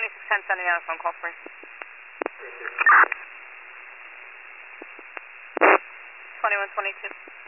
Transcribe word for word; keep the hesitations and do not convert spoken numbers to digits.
twenty-six ten sending out a phone call for you. twenty-one twenty-two.